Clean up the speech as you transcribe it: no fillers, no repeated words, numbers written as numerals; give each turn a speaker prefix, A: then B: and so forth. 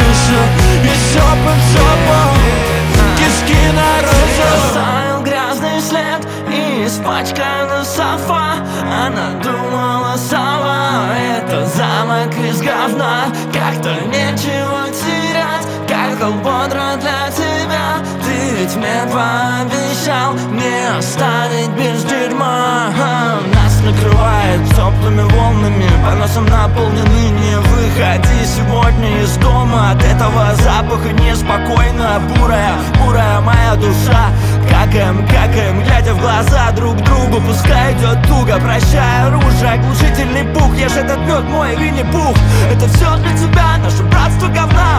A: еще, еще под жопу, кишки наружу.
B: Оставил грязный след и испачкана софа. Она думала сама, это замок из говна. Как-то нечего терять, как был бодро для тебя. Ты ведь мне пообещал не оставить без дерьма. Нас накрывает теплыми волнами, по носам наполнены. Не выходи сегодня из дома, от этого запаха неспокойно. Бурая, бурая моя душа. Какаем, глядя в глаза друг другу. Пускай идет туго, прощай оружие, оглушительный пух. Ешь этот мед, мой Винни-Пух. Это все для тебя, наше братство говна.